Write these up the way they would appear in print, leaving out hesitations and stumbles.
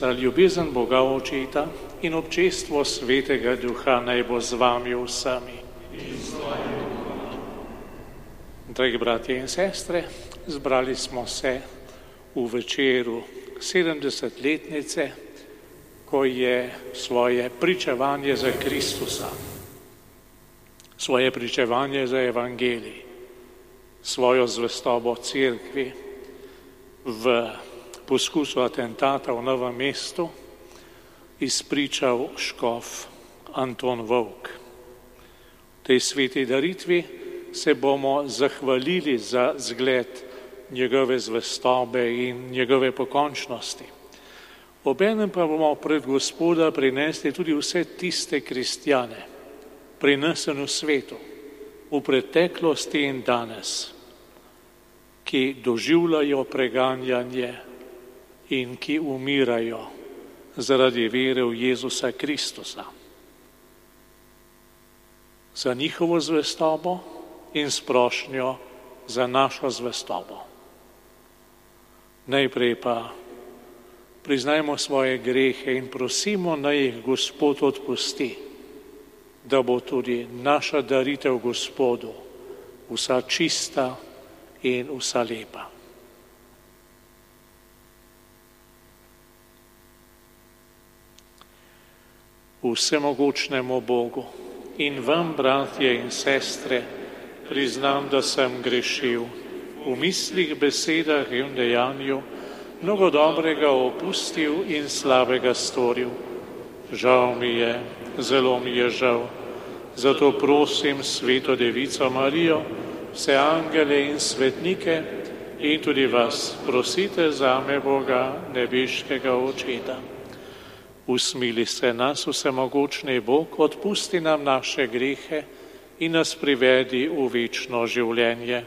Krista, ljubezen Boga Očeta in občestvo Svetega Duha naj bo z vami vsemi. Dragi bratje in sestre, zbrali smo se v večeru 70-letnice, ko je svoje pričevanje za Kristusa, svoje pričevanje za evangelij, svojo zvestobo cerkvi v poskusu atentata v Novem mestu izpričal škof Anton Vovk. V tej sveti daritvi se bomo zahvalili za zgled njegove zvestobe in njegove pokončnosti. Obenem pa bomo pred Gospoda prinesli tudi vse tiste kristjane, prinesene v svetu, v preteklosti in danes, ki doživljajo preganjanje in ki umirajo zaradi vere v Jezusa Kristusa. Za njihovo zvestobo in sprošnjo za našo zvestobo. Najprej pa priznajmo svoje grehe in prosimo, naj jih Gospod odpusti, da bo tudi naša daritev Gospodu vsa čista in vsa lepa. Vsemogočnemu Bogu in vam, bratje in sestre, priznam, da sem grešil v mislih, besedah in dejanju, mnogo dobrega opustil in slabega storil. Žal mi je, zelo mi je žal. Zato prosim Sveto Devico Marijo, vse angele in svetnike in tudi vas, prosite zame Boga, nebeškega Očeta. Usmili se nas, vsemogočni Bog, odpusti nam naše grehe in nas privedi v večno življenje.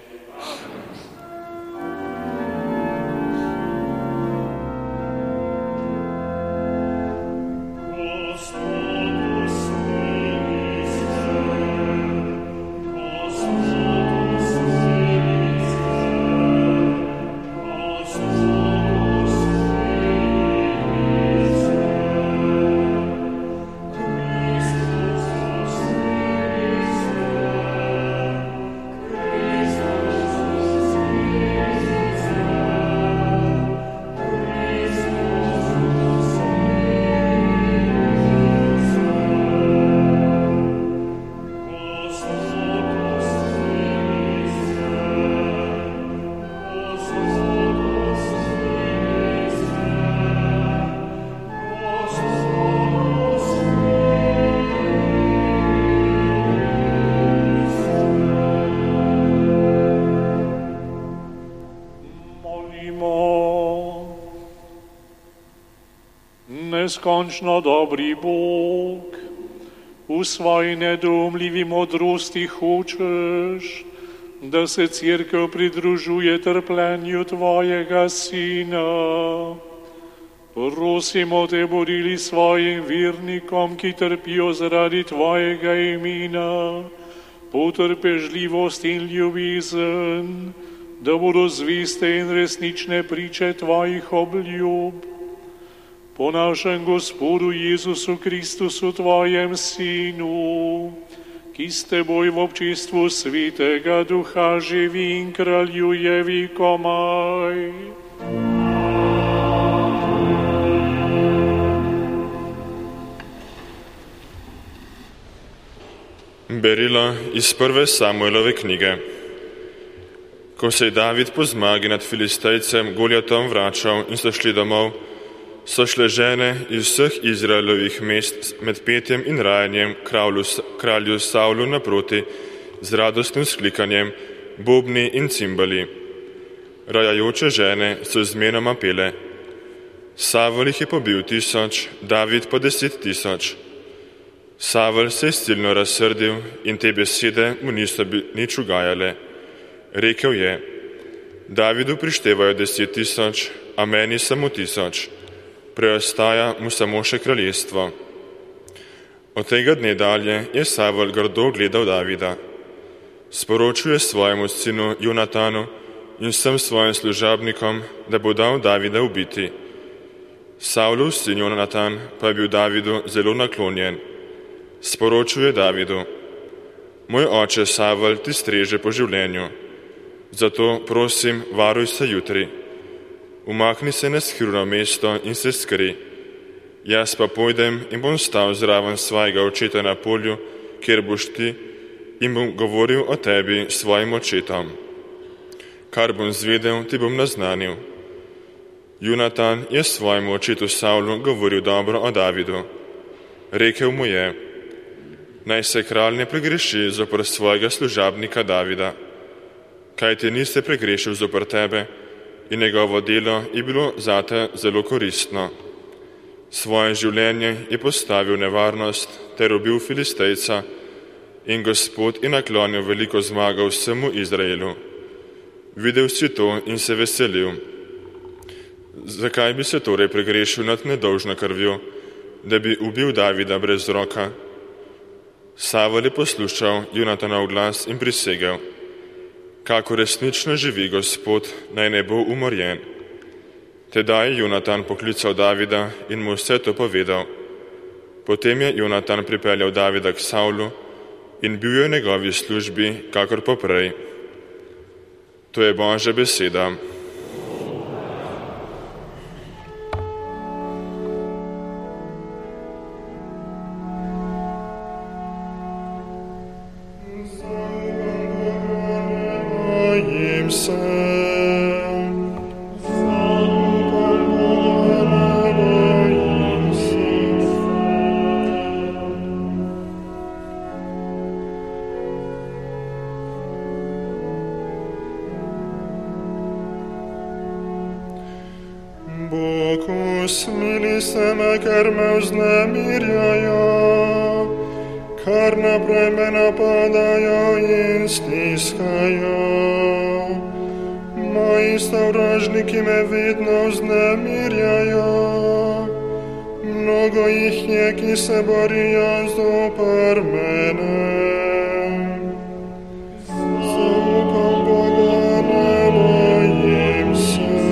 Neskončno dobri Bog, v svoji nedoumljivi modrosti hočeš, da se Cerkev pridružuje trpljenju Tvojega Sina. Prosimo Te, borili svojim vernikom, ki trpijo zaradi Tvojega imena, potrpežljivost in ljubezen, da bodo zveste in resnične priče Tvojih obljub. Po našem Gospodu Jezusu Kristusu, Tvojem Sinu, ki s Teboj v občestvu Svetega Duha živi in kraljuje vekomaj. Berilo iz prve Samuelove knjige. Ko se je David po zmagi nad Filistejcem Goljatom vračal in so šli domov, so šle žene iz vseh Izraelovih mest med petjem in rajanjem kralju Savlu naproti z radostnim vzklikanjem, bobni in cimbali. Rajajoče žene so zmenoma pele. Savl jih je pobil 1000, David pa 10 000. Savl se je silno razsrdil in te besede mu niso nič ugajale. Rekel je, Davidu prištevajo 10 000, a meni samo 1000. Preostaja mu samo še kraljestvo. Od tega dne dalje je Savl grdo gledal Davida. Sporočuje svojemu sinu Jonatanu in vsem svojim služabnikom, da bo dal Davida ubiti. Saulov sin Jonatan pa je bil Davidu zelo naklonjen. Sporočil je Davidu: Moj oče Savel ti streže po življenju, zato prosim, varuj se jutri. Umakni se na skrivno mesto in se skri. Jaz pa pojdem in bom stal zraven svojega očeta na polju, kjer boš ti, in bom govoril o tebi svojim očetom. Kar bom zvedel, ti bom naznanil. Jonatan je svojemu očetu Savlu govoril dobro o Davidu. Rekel mu je: Naj se kralj ne pregreši zopr svojega služabnika Davida, kajti niste pregrešil zopr tebe in njegovo delo je bilo zate zelo koristno. Svoje življenje je postavil nevarnost ter ubil Filistejca in Gospod je naklonil veliko zmago vsemu Izraelu. Videl si to in se veselil. Zakaj bi se torej pregrešil nad nedolžno krvjo, da bi ubil Davida brez roka? Savel je poslušal Jonatanov glas in prisegel: Kako resnično živi Gospod, naj ne bo umorjen. Tedaj je Jonatan poklical Davida in mu vse to povedal. Potem je Jonatan pripeljal Davida k Savlu in bil je v njegovi službi, kakor poprej. To je Božja beseda. Bog usmili se me, ker me vznemirjajo, kar naprej me napadajo in stiskajo. Moji sovražniki me vedno vznemirjajo, mnogo jih je, ki se borijo zoper mene. Zaupam Boga, ne bojim se.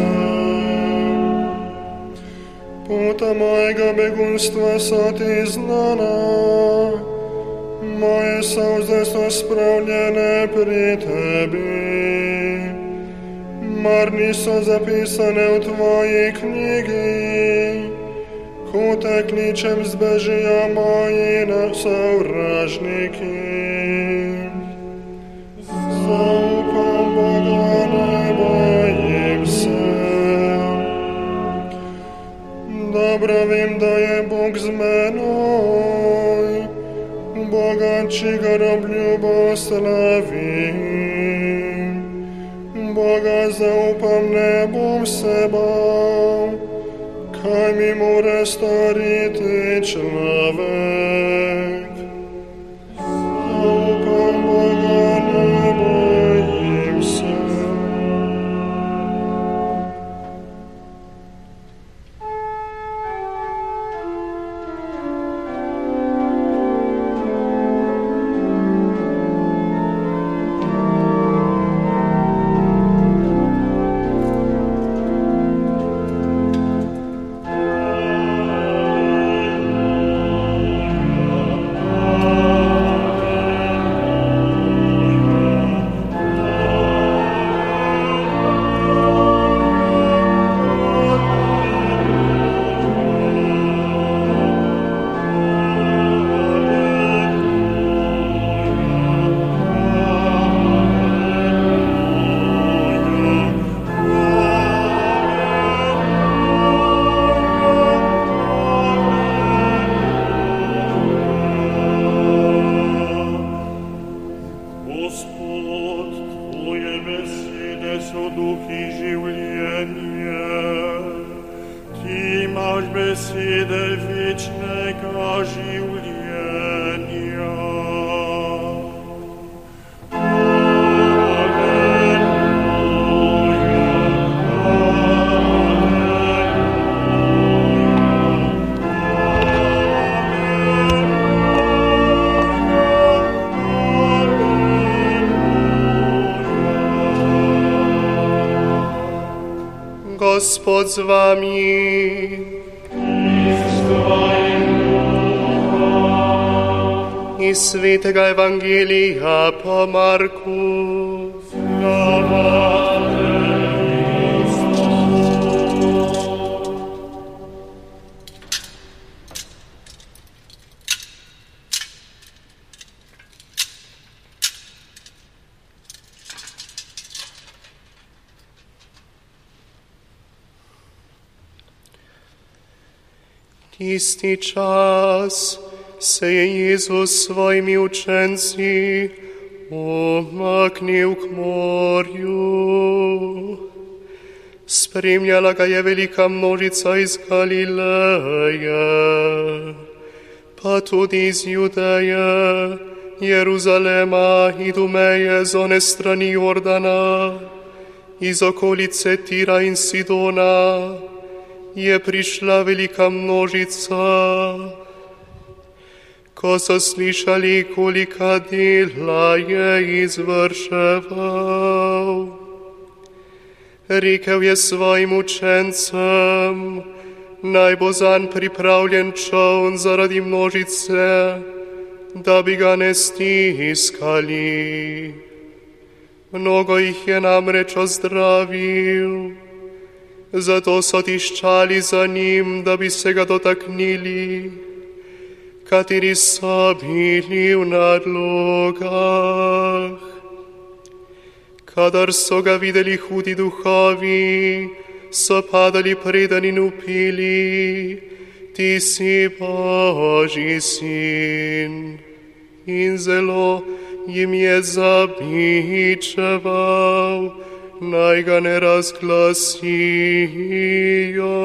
Pota mojega begunstva so ti znana, moje solze so spravljene pri tebi. Mar niso zapisane v tvoji knjigi, ko te kličem, zbežijo moji sovražniki. Zaupam Boga, ne bojim se. Dobro vem, da je Bog z menoj, Boga, čigar obljubo slavim. Boga zaupam, ne bom se bal, kaj mi mora storiti človek. Zaupam Boga, ne bojim se. Gospod z vami, Iz svetega evangelija po Marku. Isti čas se je Jezus s svojimi učenci umaknil k morju. Spremljala ga je velika množica iz Galileje, pa tudi iz Judeje, Jeruzalema, Idumeje, z one strani Jordana, iz okolice Tira in Sidona, je prišla velika množica. Ko so slišali, kolika dela je izvrševal, rekel je svojim učencem, naj bo zanj pripravljen čoln zaradi množice, da bi ga ne stiskali. Mnogo jih je namreč ozdravil, zato so tiščali za njim, da bi se ga dotaknili, kateri so bili v nadlogah. Kadar so ga videli hudi duhovi, so padali predan in vpili, ti si Božji sin. In zelo jim je zabičeval, naj ga ne razglasijo.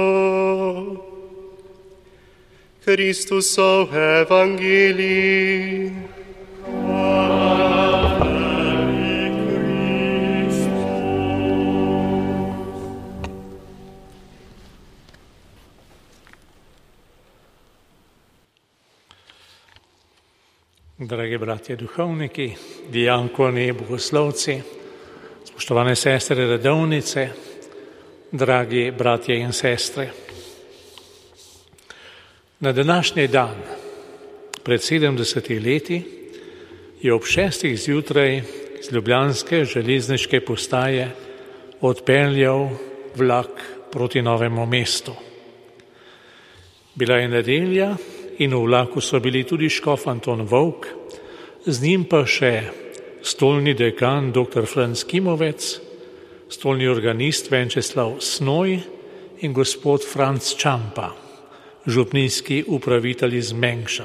Kristusov evangelij. Hvala tebi, Kristus. Dragi bratje duhovniki, dijakoni, bogoslovci, spoštovane sestre redovnice, dragi bratje in sestre. Na današnji dan, pred 70 leti, je ob 6. zjutraj z ljubljanske železniške postaje odpeljal vlak proti Novemu mestu. Bila je nedelja in v vlaku so bili tudi škof Anton Vovk, z njim pa še stolni dekan dr. Franc Kimovec, stolni organist Venčeslav Snoj in gospod Franc Čampa, župnijski upravitelj iz Mengša.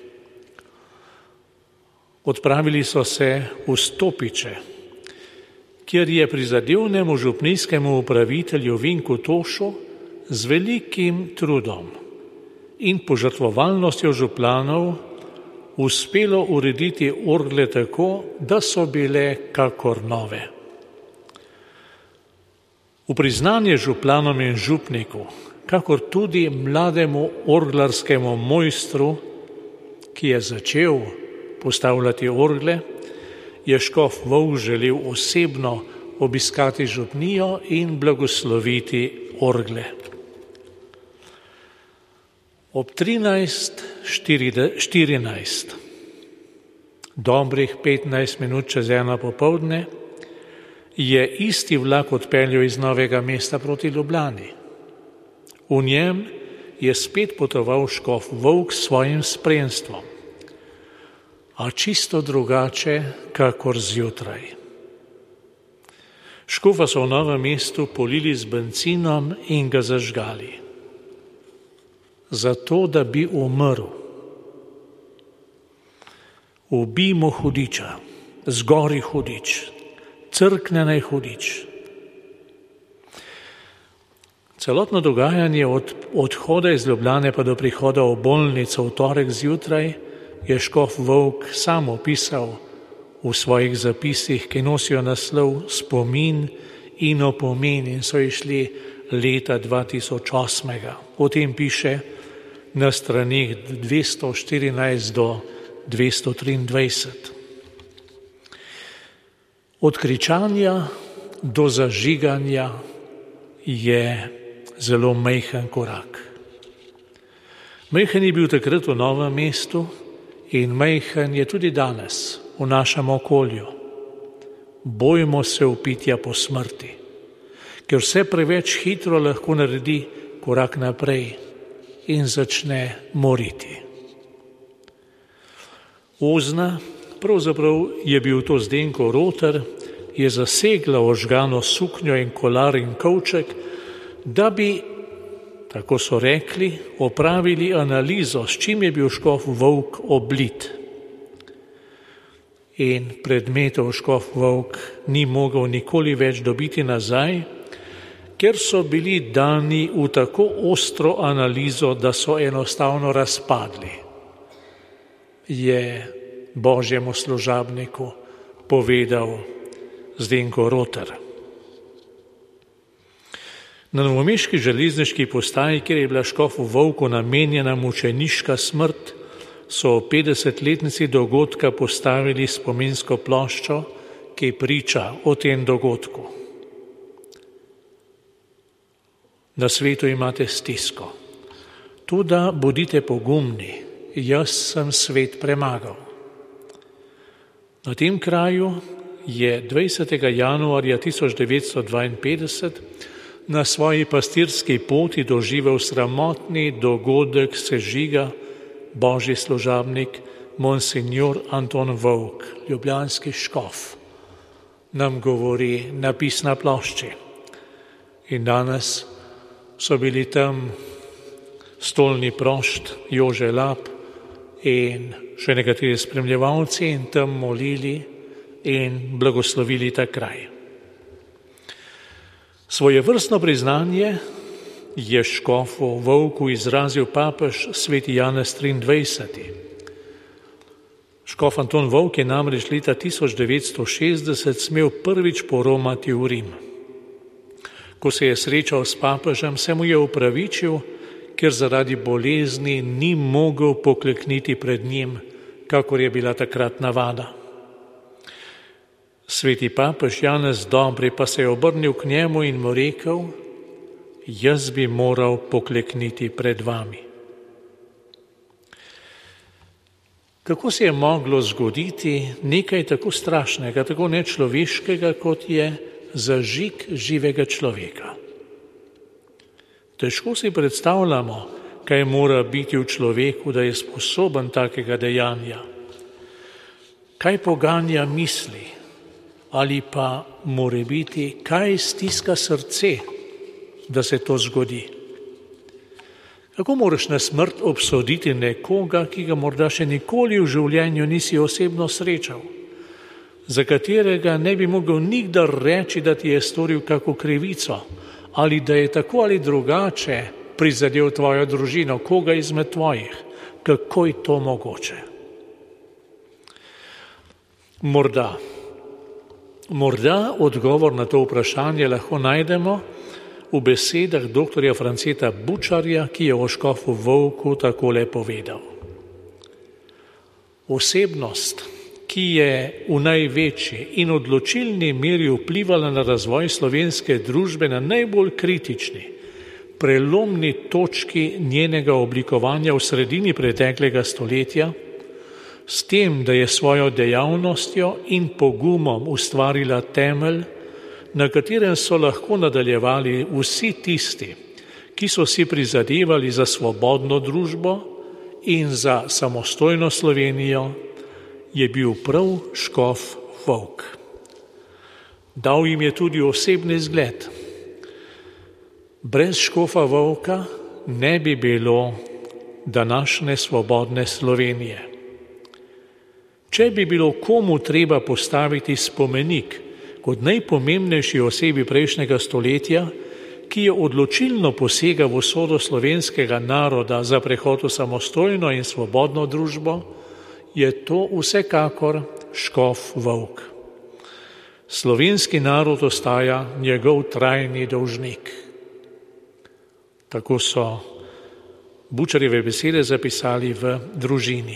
Odpravili so se v Stopiče, kjer je prizadevnemu župnijskemu upravitelju Vinku Tošu z velikim trudom in požrtvovalnostjo županov uspelo urediti orgle tako, da so bile kakor nove. V priznanje županom in župniku, kakor tudi mlademu orglarskemu mojstru, ki je začel postavljati orgle, je škof Vovk želel osebno obiskati župnijo in blagosloviti orgle. Ob 13:14, dobrih 15 minut čez 1 popoldne, je isti vlak odpeljal iz Novega mesta proti Ljubljani. V njem je spet potoval škof Vovk s svojim spremstvom, a čisto drugače, kakor zjutraj. Škofa so v Novem mestu polili z bencinom in ga zažgali, zato da bi umrl. Ubijmo hudiča, zgori hudič, crkne naj hudič. Celotno dogajanje od odhoda iz Ljubljane pa do prihoda v bolnico v torek zjutraj je škof Vovk sam opisal v svojih zapisih, ki nosijo naslov Spomin in opomin in so išli leta 2008. O tem piše na stranih 214 do 223. Od kričanja do zažiganja je zelo majhen korak. Majhen je bil takrat v Novem mestu in majhen je tudi danes v našem okolju. Bojmo se vpitja po smrti, ker vse preveč hitro lahko naredi korak naprej in začne moriti. Ozna, pravzaprav je bil to Zdenko Roter, je zasegla ožgano suknjo in kolar in kovček, da bi, tako so rekli, opravili analizo, s čim je bil škof Volk oblit. In predmetov škof Volk ni mogel nikoli več dobiti nazaj, ker so bili dani v tako ostro analizo, da so enostavno razpadli, je Božjemu služabniku povedal Zdenko Roter. Na novomeški železniški postaji, kjer je bila škofu Volku namenjena mučeniška smrt, so o 50-letnici dogodka postavili spominsko ploščo, ki priča o tem dogodku. Na svetu imate stisko. Toda bodite pogumni, jaz sem svet premagal. Na tem kraju je 20. januarja 1952 na svoji pastirski poti doživel sramotni dogodek sežiga božji služabnik monsignor Anton Volk, ljubljanski škof, nam govori napis na plošči. In danes so bili tam stolni prošt Jože Lap in še nekateri spremljevalci in tam molili in blagoslovili ta kraj. Svojevrstno priznanje je škofu Volku izrazil papež sveti Janez 23. Škof Anton Volk je namreč leta 1960 smel prvič poromati v Rim. Ko se je srečal s papežem, se mu je opravičil, ker zaradi bolezni ni mogel poklekniti pred njim, kakor je bila takrat navada. Sveti papež Janez Dobri pa se je obrnil k njemu in mu rekel: jaz bi moral poklekniti pred vami. Kako se je moglo zgoditi nekaj tako strašnega, tako nečloveškega, kot je zažig živega človeka? Težko si predstavljamo, kaj mora biti v človeku, da je sposoben takega dejanja. Kaj poganja misli? Ali pa morebiti, kaj stiska srce, da se to zgodi? Kako moraš na smrt obsoditi nekoga, ki ga morda še nikoli v življenju nisi osebno srečal, za katerega ne bi mogel nikdar reči, da ti je storil kako krivico, ali da je tako ali drugače prizadel tvojo družino, koga izmed tvojih? Kako je to mogoče? Morda odgovor na to vprašanje lahko najdemo v besedah doktorja Franceta Bučarja, ki je o škofu Volku takole povedal. Osebnost, ki je v največji in odločilni meri vplivala na razvoj slovenske družbe na najbolj kritični, prelomni točki njenega oblikovanja v sredini preteklega stoletja, s tem, da je svojo dejavnostjo in pogumom ustvarila temelj, na katerem so lahko nadaljevali vsi tisti, ki so si prizadevali za svobodno družbo in za samostojno Slovenijo, je bil prav škof Volk. Dal jim je tudi osebni zgled. Brez škofa Volka ne bi bilo današnje svobodne Slovenije. Če bi bilo komu treba postaviti spomenik kot najpomembnejši osebi prejšnjega stoletja, ki je odločilno posega v usodo slovenskega naroda za prehod v samostojno in svobodno družbo, je to vsekakor škof Volk. Slovenski narod ostaja njegov trajni dolžnik. Tako so Bučarjeve besede zapisali v Družini.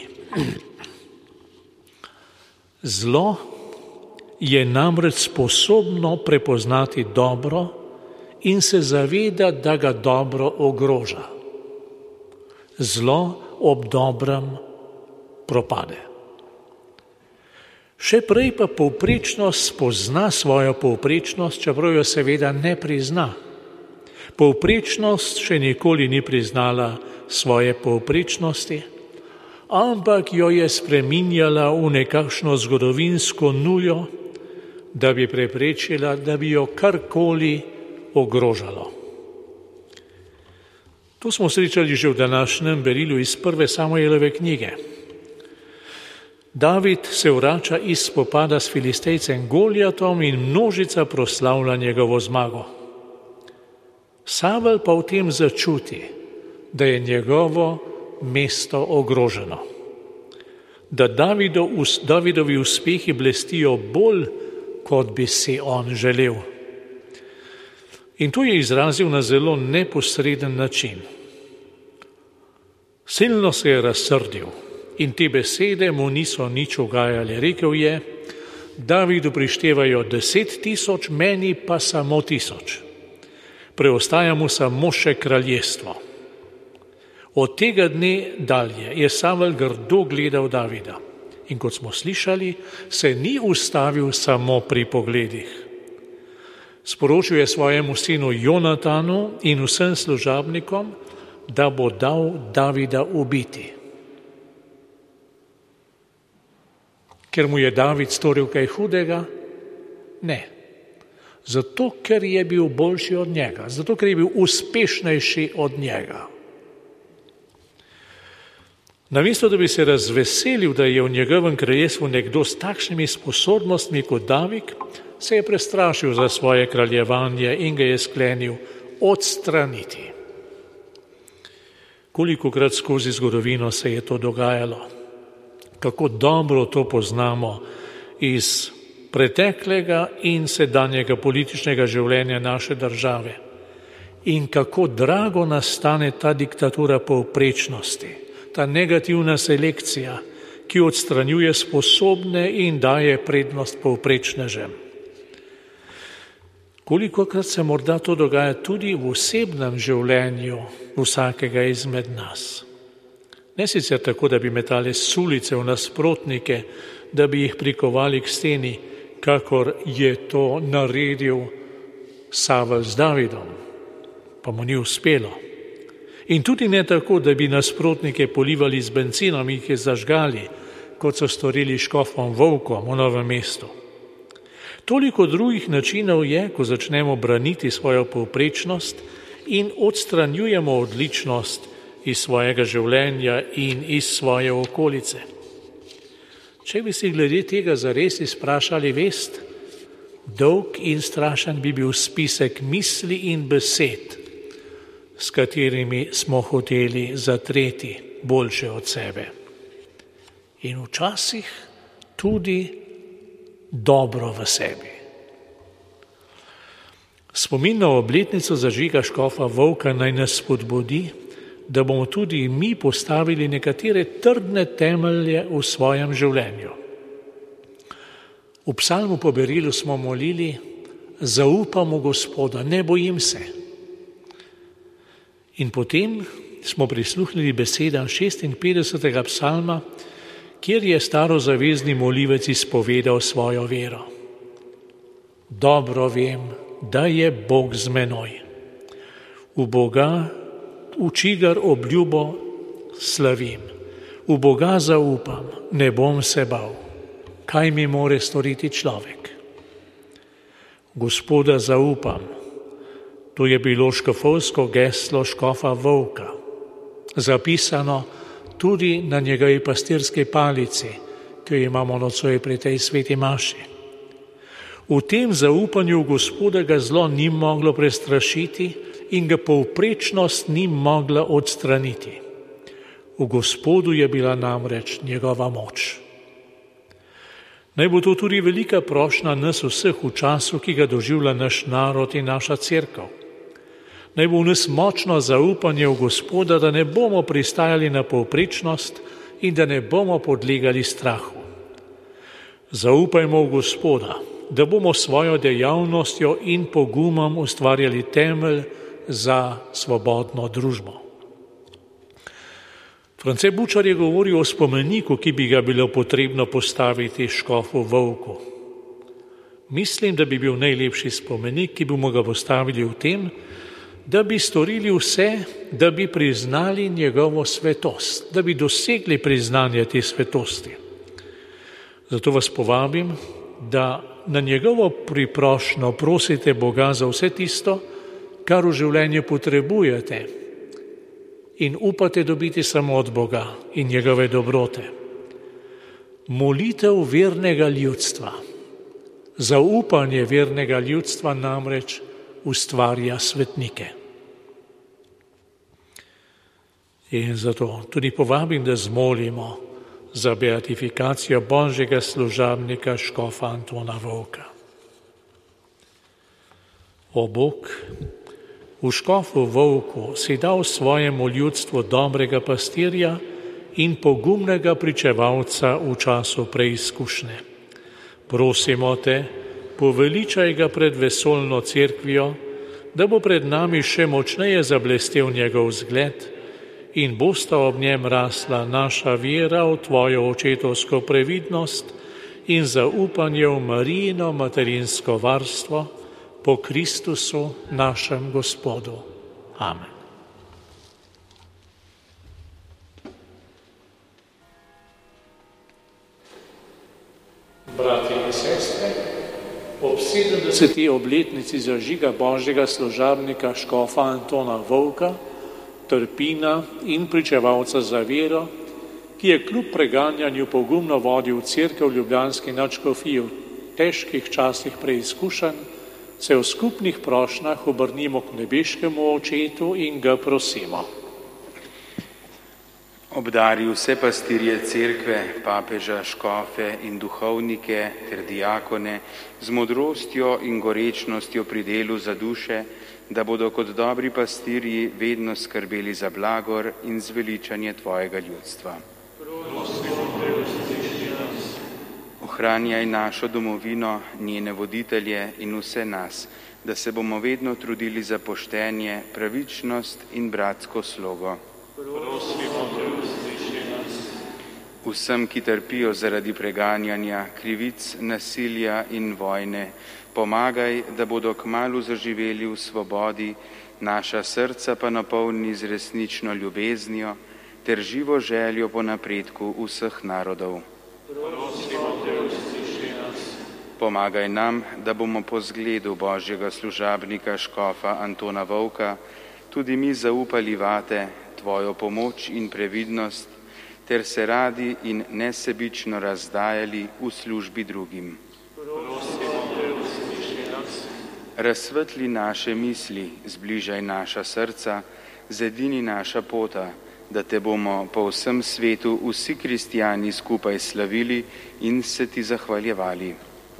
Zlo je namreč sposobno prepoznati dobro in se zaveda, da ga dobro ogroža. Zlo ob dobrem propade. Še prej pa povprečnost spozna svojo povprečnost, čeprav jo seveda ne prizna. Povprečnost še nikoli ni priznala svoje povprečnosti, ampak jo je spreminjala v nekakšno zgodovinsko nujo, da bi preprečila, da bi jo karkoli ogrožalo. To smo srečali že v današnjem berilu iz 1. Samuelove knjige. David se vrača iz spopada s Filistejcem Goljatom in množica proslavlja njegovo zmago. Savel pa v tem začuti, da je njegovo mesto ogroženo, da Davidovi uspehi blestijo bolj, kot bi si on želel. In to je izrazil na zelo neposreden način. Silno se je razsrdil in te besede mu niso nič ugajale. Rekel je, Davidu prištevajo 10,000, meni pa samo 1000. Preostaja mu samo še kraljestvo. Od tega dne dalje je Savel grdo gledal Davida in kot smo slišali, se ni ustavil samo pri pogledih. Sporočil je svojemu sinu Jonatanu in vsem služabnikom, da bo dal Davida ubiti. Ker mu je David storil kaj hudega? Ne. Zato, ker je bil boljši od njega, zato, ker je bil uspešnejši od njega. Namesto, da bi se razveselil, da je v njegovem kraljestvu nekdo s takšnimi sposobnostmi kot David, se je prestrašil za svoje kraljevanje in ga je sklenil odstraniti. Kolikokrat skozi zgodovino se je to dogajalo? Kako dobro to poznamo iz preteklega in sedanjega političnega življenja naše države. In kako drago nastane ta diktatura povprečnosti, ta negativna selekcija, ki odstranjuje sposobne in daje prednost povprečnežem. Kolikokrat se morda to dogaja tudi v osebnem življenju vsakega izmed nas. Ne sicer tako, da bi metali sulice v nasprotnike, da bi jih prikovali k steni, kakor je to naredil Savel z Davidom, pa mu ni uspelo. In tudi ne tako, da bi nasprotnike polivali z bencinom in jih zažgali, kot so storili škofom Volkom v Novem mestu. Toliko drugih načinov je, ko začnemo braniti svojo povprečnost in odstranjujemo odličnost iz svojega življenja in iz svoje okolice. Če bi si glede tega zares izprašali vest, dolg in strašen bi bil spisek misli in besed, s katerimi smo hoteli zatreti boljše od sebe. In včasih tudi dobro v sebi. Spomin na obletnico zažiga škofa Volka naj nas spodbudi, da bomo tudi mi postavili nekatere trdne temelje v svojem življenju. V psalmu po berilu smo molili, zaupamo Gospoda, ne bojim se. In potem smo prisluhnili besedam 56. psalma, kjer je starozavezni molivec izpovedal svojo vero. Dobro vem, da je Bog z menoj. V Boga, v čigar obljubo slavim. V Boga zaupam, ne bom se bal. Kaj mi more storiti človek? Gospoda zaupam. To je bilo škofovsko geslo škofa Volka, zapisano tudi na njegovi pastirski palici, ki jo imamo nocoj pri tej sveti maši. V tem zaupanju Gospoda ga zlo ni moglo prestrašiti in ga povprečnost ni mogla odstraniti. V Gospodu je bila namreč njegova moč. Naj bo to tudi velika prošnja nas vseh v času, ki ga doživlja naš narod in naša cerkev. Naj bo v nas močno zaupanje v Gospoda, da ne bomo pristajali na povprečnost in da ne bomo podlegali strahu. Zaupajmo v Gospoda, da bomo svojo dejavnostjo in pogumom ustvarjali temelj za svobodno družbo. France Bučar je govoril o spomeniku, ki bi ga bilo potrebno postaviti škofu Vovku. Mislim, da bi bil najlepši spomenik, ki bi mu ga postavili v tem, da bi storili vse, da bi priznali njegovo svetost, da bi dosegli priznanje te svetosti. Zato vas povabim, da na njegovo priprošnjo prosite Boga za vse tisto, kar v življenju potrebujete in upate dobiti samo od Boga in njegove dobrote. Molitev vernega ljudstva, zaupanje vernega ljudstva namreč ustvarja svetnike. In zato tudi povabim, da zmolimo za beatifikacijo Božjega služabnika škofa Antona Vovka. O Bog, v škofu Vovku si dal svojemu ljudstvu dobrega pastirja in pogumnega pričevalca v času preizkušnje. Prosimo te, poveličaj ga pred vesoljno cerkvijo, da bo pred nami še močneje zablestel njegov zgled in bosta ob njem rasla naša vera v tvojo očetovsko previdnost in zaupanje v Marijino materinsko varstvo po Kristusu našem Gospodu. Amen. Bratje in sestre, ob 70. obletnici zažiga Božjega služabnika škofa Antona Vovka, trpina in pričevalca za vero, ki je kljub preganjanju pogumno vodil cerkev v ljubljanski nadškofiji v težkih časih preizkušenj, se v skupnih prošnjah obrnimo k nebeškemu Očetu in ga prosimo. Obdari vse pastirje cerkve, papeža, škofe in duhovnike ter diakone z modrostjo in gorečnostjo pri delu za duše, da bodo kot dobri pastirji vedno skrbeli za blagor in zveličanje tvojega ljudstva. Ohranjaj našo domovino, njene voditelje in vse nas, da se bomo vedno trudili za poštenje, pravičnost in bratsko slogo. Vsem, ki trpijo zaradi preganjanja, krivic, nasilja in vojne, pomagaj, da bodo kmalu zaživeli v svobodi, naša srca pa napolni z resnično ljubeznijo ter živo željo po napredku vseh narodov. Pomagaj nam, da bomo po zgledu Božjega služabnika škofa Antona Vovka tudi mi zaupali vate, tvojo pomoč in previdnost, ter se radi in nesebično razdajali v službi drugim. Razsvetli naše misli, zbližaj naša srca, zedini naša pota, da te bomo po vsem svetu vsi kristijani skupaj slavili in se ti zahvaljevali.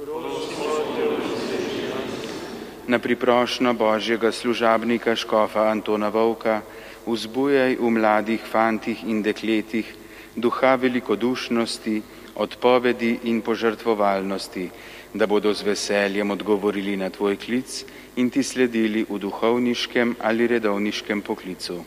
Na priprošnjo Božjega služabnika škofa Antona Vovka vzbujaj v mladih fantih in dekletih duha velikodušnosti, odpovedi in požrtvovalnosti, da bodo z veseljem odgovorili na tvoj klic in ti sledili v duhovniškem ali redovniškem poklicu.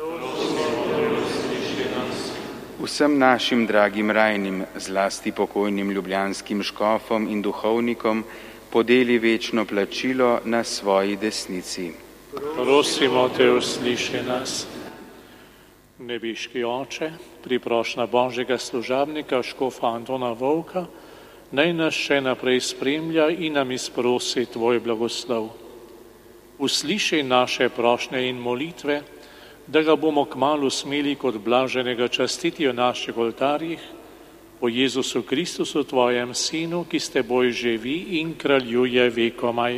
Vsem našim dragim rajnim, zlasti pokojnim ljubljanskim škofom in duhovnikom, podeli večno plačilo na svoji desnici. Prosimo te, usliši nas. Nebeški Oče, priprošnja Božjega služabnika škofa Antona Vovka, naj nas še naprej spremlja in nam izprosi tvoj blagoslov. Usliši naše prošnje in molitve, da ga bomo kmalu smeli kot blaženega častiti v naših oltarjih, po Jezusu Kristusu, tvojem Sinu, ki s teboj živi in kraljuje vekomaj.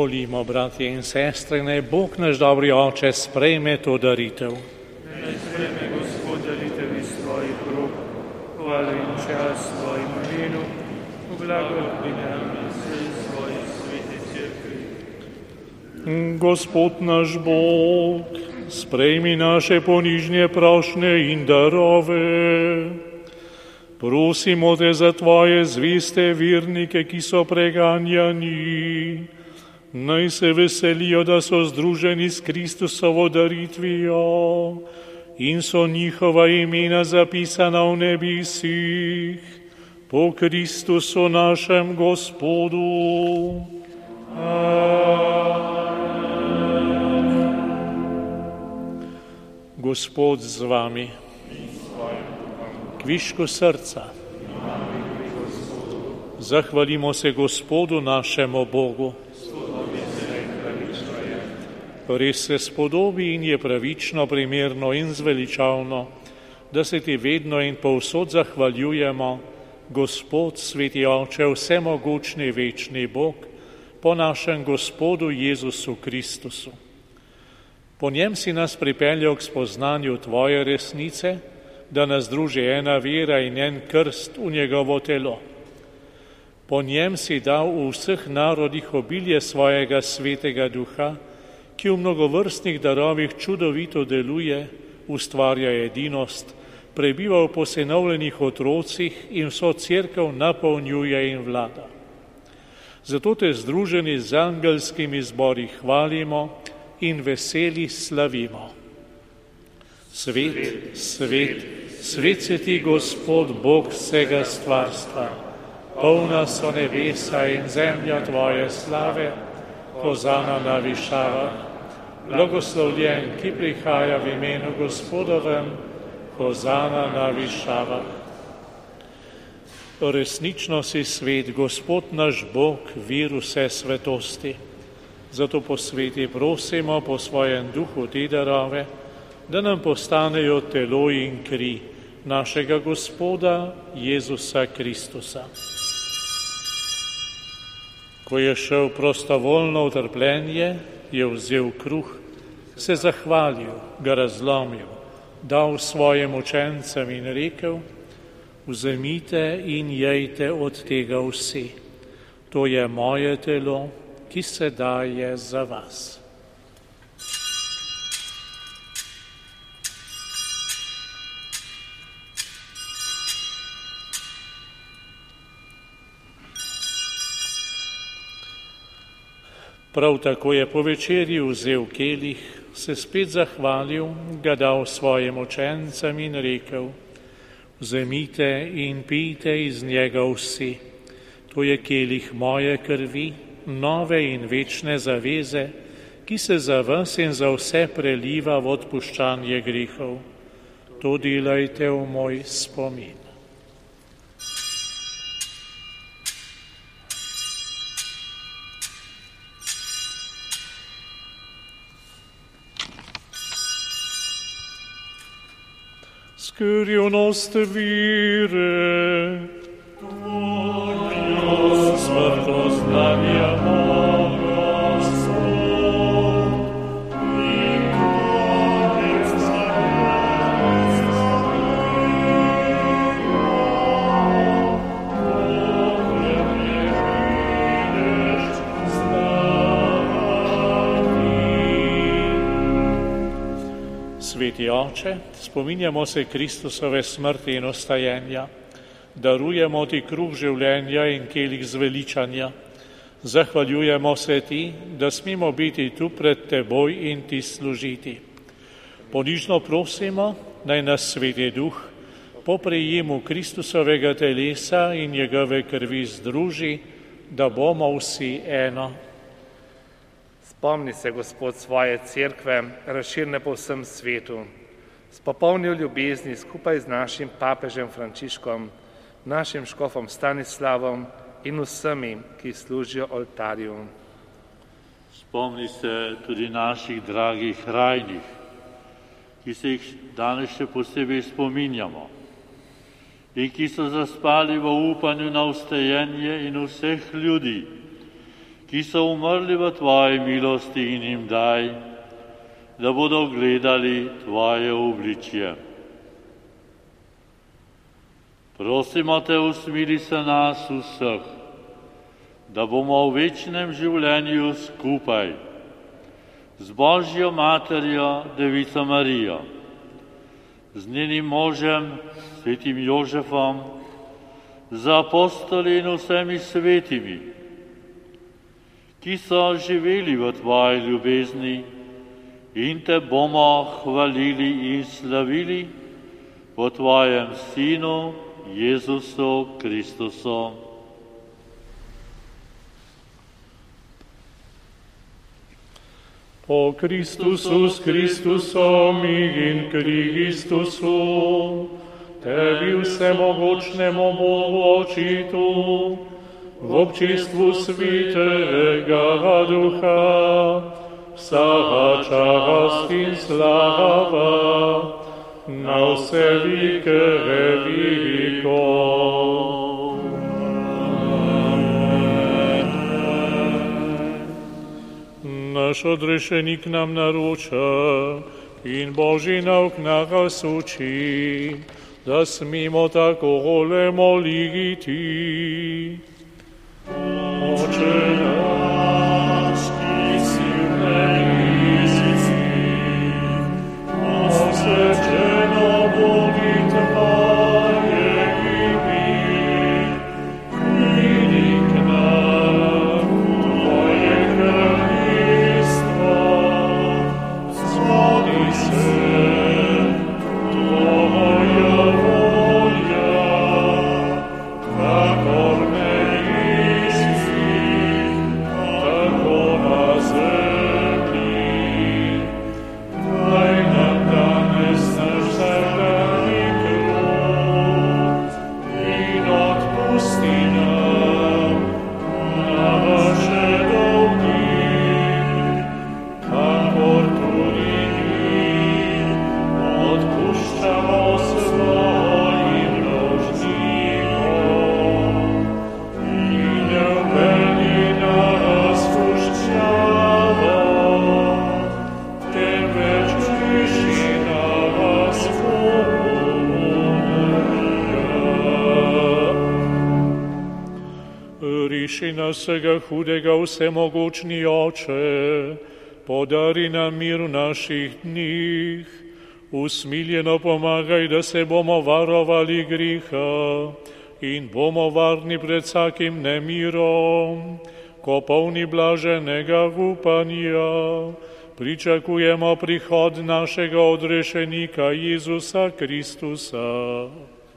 Molimo, bratje in sestre, naj Bog naš dobri Oče sprejme to daritev. Naj sprejme Gospod daritev iz tvojih rok, hvalo in čast tvojemu imenu, v blago pri nam in vsej svoji sveti cerkvi. Gospod naš Bog, sprejmi naše ponižne prošnje in darove. Prosimo te za tvoje zveste vernike, ki so preganjani. Naj se veselijo, da so združeni s Kristusovo daritvijo in so njihova imena zapisana v nebesih. Po Kristusu našem Gospodu. Gospod z vami. Kvišku srca. Zahvalimo se Gospodu našemu Bogu. Res se spodobi in je pravično, primerno in zveličavno, da se ti vedno in povsod zahvaljujemo, Gospod, sveti Oče, vsemogočni večni Bog, po našem Gospodu Jezusu Kristusu. Po njem si nas pripeljal k spoznanju tvoje resnice, da nas druži ena vera in en krst v njegovo telo. Po njem si dal v vseh narodih obilje svojega svetega duha, ki v mnogovrstnih darovih čudovito deluje, ustvarja edinost, prebiva v posenovljenih otrocih in vso cerkev napolnjuje in vlada. Zato te združeni z angelskimi zbori hvalimo in veseli slavimo. Svet, svet, svet se ti, Gospod, Bog vsega stvarstva. Polna so nebesa in zemlja tvoje slave, hozana na višavah. Blagoslovljen, ki prihaja v imenu Gospodovem, hozana na višavah. Resnično si svet, Gospod naš Bog, vir vse svetosti. Zato po sveti prosimo po svojem duhu te darove, da nam postanejo telo in kri našega Gospoda Jezusa Kristusa. Ko je šel prostovoljno v trpljenje, je vzel kruh, se zahvalil, ga razlomil, dal svojim učencem in rekel: vzemite in jejte od tega vsi. To je moje telo, ki se daje za vas. Prav tako je po večerji vzel kelih, se spet zahvalil, ga dal svojim učencem in rekel: vzemite in pijte iz njega vsi. To je kelih moje krvi, nove in večne zaveze, ki se za vas in za vse preliva v odpuščanje grehov. To delajte v moj spomin. Scurio nostre vire, Tuo smrtno znanjamo, Gospod, in konec Sveti Oče, spominjamo se Kristusove smrti in ostajenja, darujemo ti kruh življenja in kelih zveličanja. Zahvaljujemo se ti, da smemo biti tu pred teboj in ti služiti. Ponižno prosimo, naj nas Sveti Duh po prejemu Kristusovega telesa in njegove krvi združi, da bomo vsi eno. Spomni se, Gospod, svoje cerkve, razširjene po vsem svetu, s popolno ljubezni skupaj z našim papežem Frančiškom, našim škofom Stanislavom in vsemi, ki služijo oltarju. Spomni se tudi naših dragih rajnih, ki se jih danes še posebej spominjamo in ki so zaspali v upanju na vstajenje in vseh ljudi, ki ki so umrli v Tvoji milosti in jim daj, da bodo gledali Tvoje obličje. Prosimo Te, usmili se nas vseh, da bomo v večnem življenju skupaj z Božjo Materjo, Devico Marijo, z njenim možem, svetim Jožefom, z apostoli in vsemi svetimi, ki so živeli v Tvoji ljubezni in Te bomo hvalili in slavili po Tvojem Sinu, Jezusu Kristusu. Po Kristusu, s Kristusom in Kristusu, Tebi vsemogočnemu Bogu Očitu, v občestvu Svetega Duha, vsa čast in slava na vse vike vekov. Naš odrešenik nam naroča in Božji nauk nas uči, da smemo takole moliti. Oče naš, ki si v nebesih, posvečeno bodi Tvoje ime, pridi k nam Tvoje kraljestvo, zgodi se Tvoja volja, kakor vsega hudega vsemogočni Oče, podari nam mir v naših dnih, usmiljeno pomagaj, da se bomo varovali griha in bomo varni pred vsakim nemirom, ko polni blaženega upanja pričakujemo prihod našega odrešenika Jezusa Kristusa.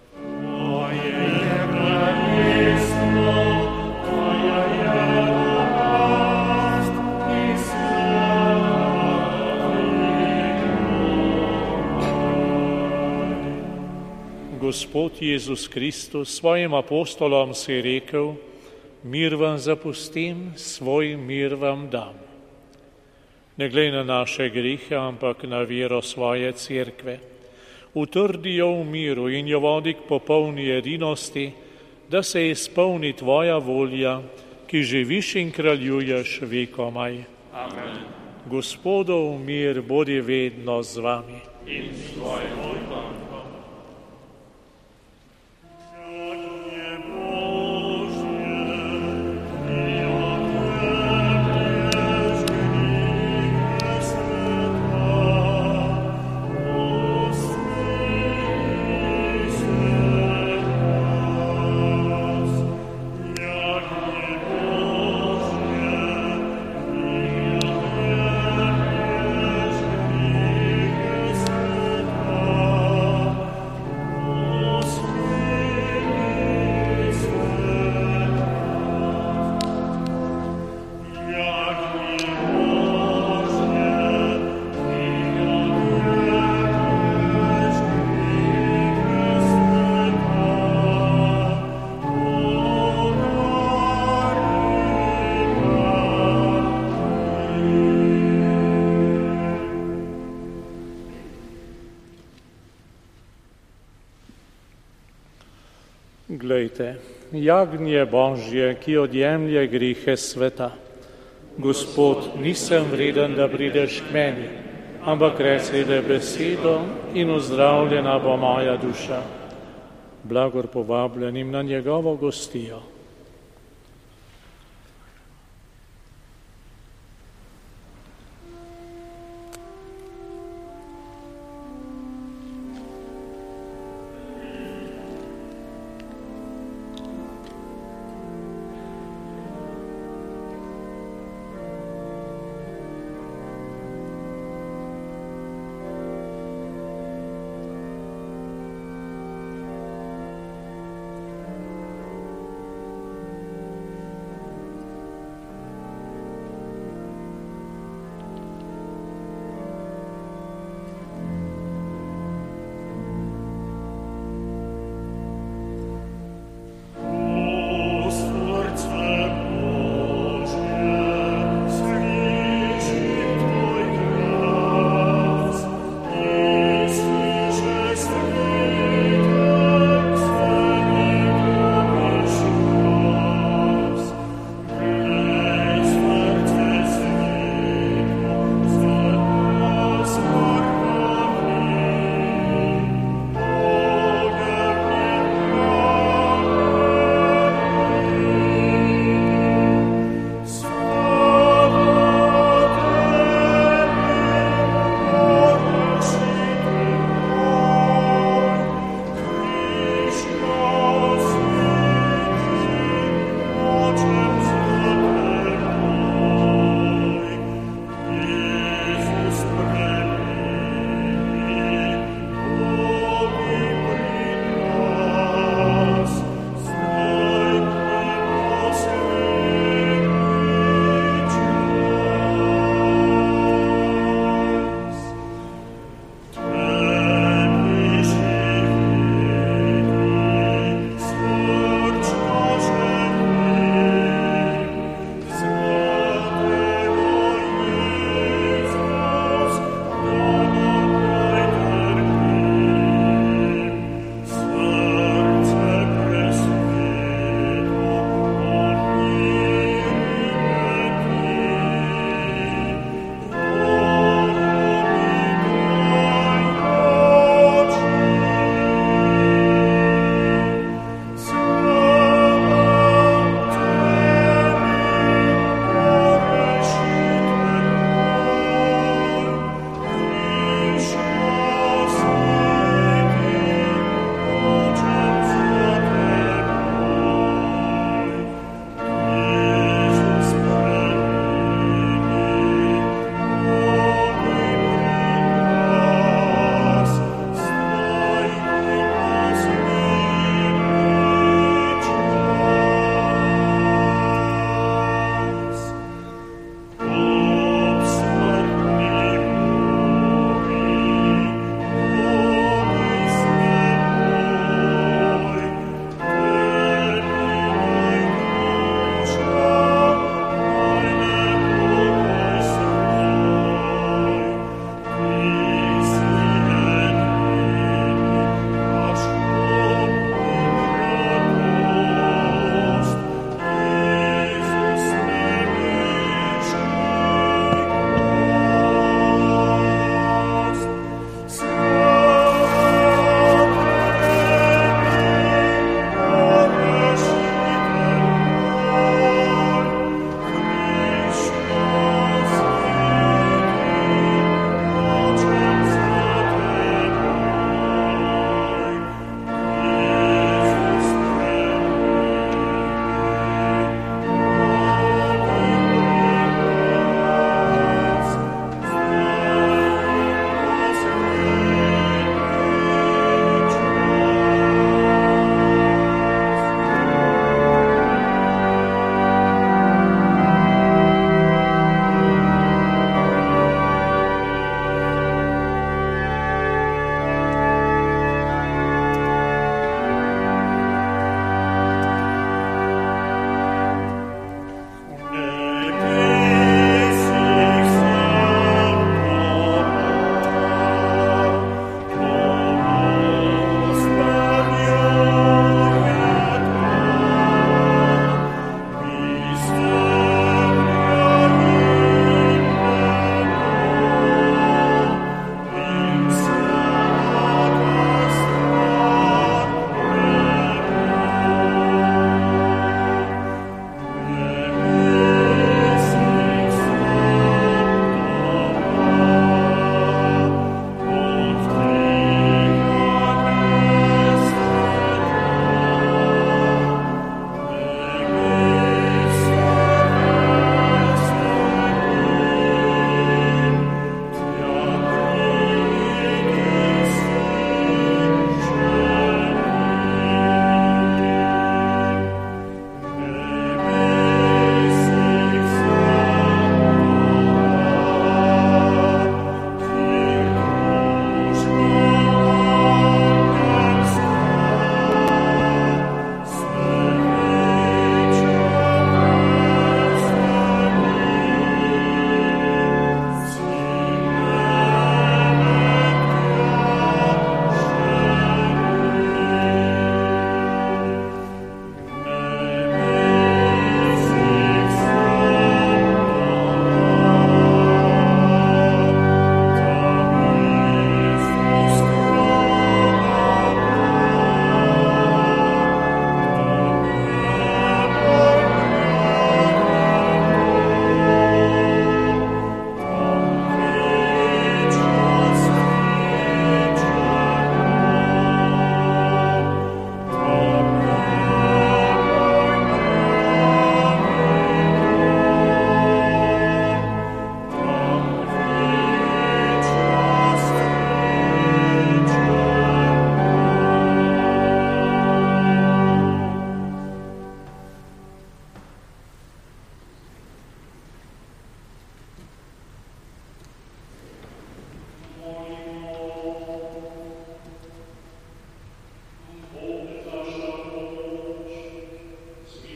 Gospod Jezus Kristus svojim apostolom si rekel, mir vam zapustim, svoj mir vam dam. Ne glej na naše grehe, ampak na vero svoje cerkve. Utrdi jo v miru in jo vodi k popolni edinosti, da se izpolni Tvoja volja, ki živiš in kraljuješ vekomaj. Amen. Gospodov mir bodi vedno z vami. In s tvojim duhom. Glejte, jagnje Božje, ki odjemlje grehe sveta. Gospod, nisem vreden, da prideš k meni, ampak reci le besedo in ozdravljena bo moja duša. Blagor povabljenim na njegovo gostijo.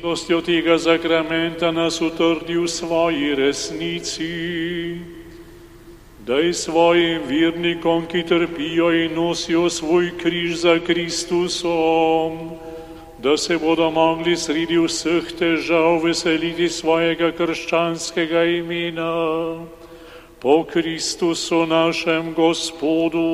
Milostjo tega zakramenta nas utrdi v svoji resnici. Daj svojim vernikom, ki trpijo in nosijo svoj križ za Kristusom, da se bodo mogli sredi vseh težav veseliti svojega krščanskega imena. Po Kristusu našem Gospodu.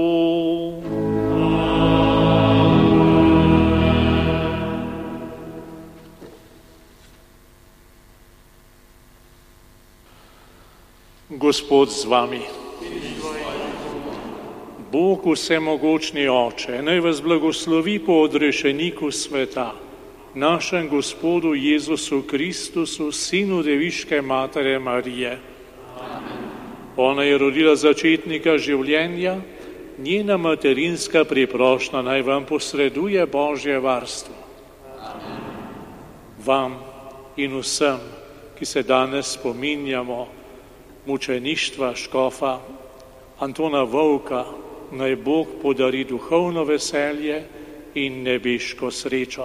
Gospod z vami. Bog vsemogočni Oče, naj vas blagoslovi po odrešeniku sveta, našem Gospodu Jezusu Kristusu, Sinu Deviške Matere Marije. Ona je rodila začetnika življenja, njena materinska priprošnja naj vam posreduje Božje varstvo. Vam in vsem, ki se danes spominjamo mučeništva škofa Antona Vovka, naj Bog podari duhovno veselje in nebeško srečo.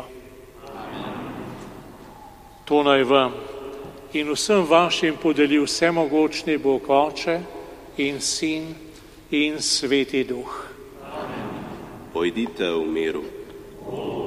To naj vam in vsem vašim podeli vsemogočni Bog Oče in Sin in Sveti Duh. Pojdite v miru.